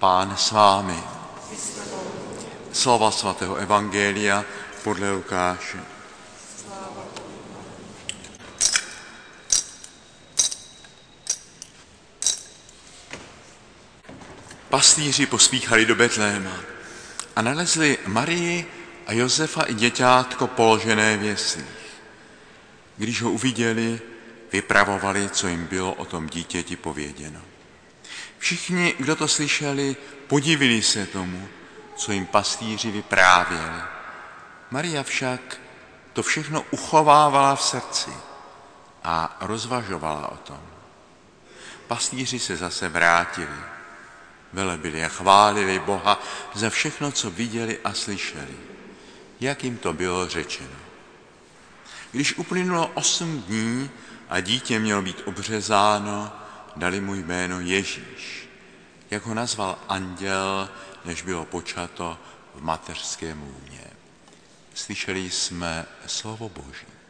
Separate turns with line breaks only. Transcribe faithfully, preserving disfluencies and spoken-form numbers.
Pán s vámi. Slova svatého evangelia podle Lukáše. Pastýři pospíchali do Betléma a nalezli Marii a Josefa i děťátko položené v jeslích. Když ho uviděli, vypravovali, co jim bylo o tom dítěti pověděno. Všichni, kdo to slyšeli, podivili se tomu, co jim pastýři vyprávěli. Maria však to všechno uchovávala v srdci a rozvažovala o tom. Pastýři se zase vrátili. Velebili a chválili Boha za všechno, co viděli a slyšeli, jak jim to bylo řečeno. Když uplynulo osm dní a dítě mělo být obřezáno, dali mu jméno Ježíš, jak ho nazval anděl, než bylo počato v mateřském lůně. Slyšeli jsme slovo Boží.